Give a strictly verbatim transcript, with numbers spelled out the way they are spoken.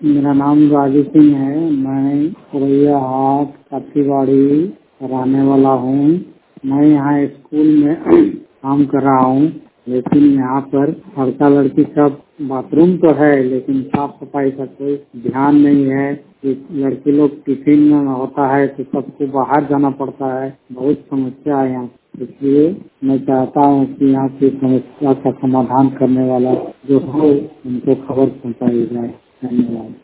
मेरा नाम राजू सिंह है। मैं पुरैया हाट काठीवाड़ी रहने वाला हूँ। मैं यहाँ स्कूल में काम कर रहा हूँ, लेकिन यहाँ पर लड़का लड़की सब बाथरूम तो है, लेकिन साफ सफाई का कोई ध्यान नहीं है। कि लड़के लोग टिफिन में होता है तो सबको बाहर जाना पड़ता है। बहुत समस्या है यहाँ, इसलिए मैं चाहता हूँ कि यहाँ की समस्या का समाधान करने वाला जो हो उनको खबर पहुँचाई जाए। धन्यवाद।